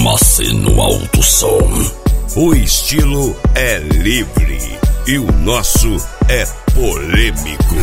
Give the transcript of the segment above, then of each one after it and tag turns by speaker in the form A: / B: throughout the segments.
A: Maceno Alto Som. O estilo é livre e o nosso é polêmico.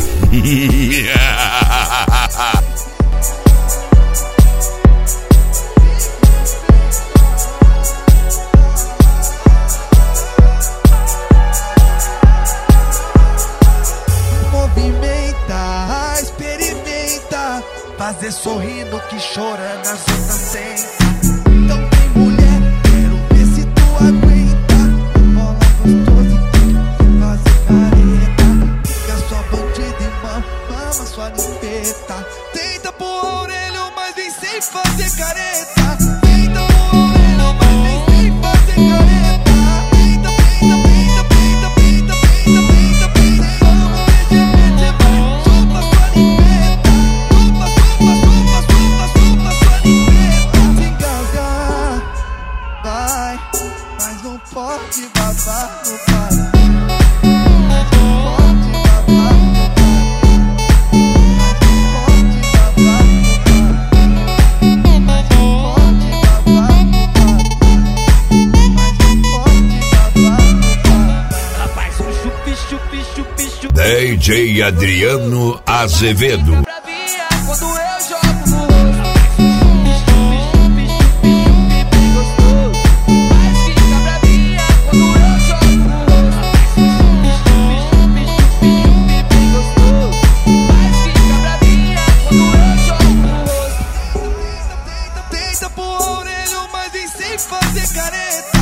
B: Movimenta, experimenta, fazer sorrindo que chora nas outras senta. Então tem mulher, quero ver se tu aguenta. Bola gostosa e tem que fazer careta. Fica sua bandida e mama sua limpeta. Tenta pôr a orelha, mas vem sem fazer careta. Tenta pôr a orelha, mas vem sem fazer careta. Tenta, tenta, tenta, tenta, tenta, tenta, tenta, tenta. Sopa sua limpeta. Sopa, sopa, sopa, sopa, sopa sua limpeta. Se engasgar, vai, mas não pode babar no pai.
A: DJ Adriano Azevedo.
B: Quando eu jogo no rosto, bem gostoso. Mas fica bravinha quando eu jogo no rosto, bem gostoso. Mas fica bravinha quando eu jogo no rosto. Tenta pôr a orelha, mas vem sem fazer careta.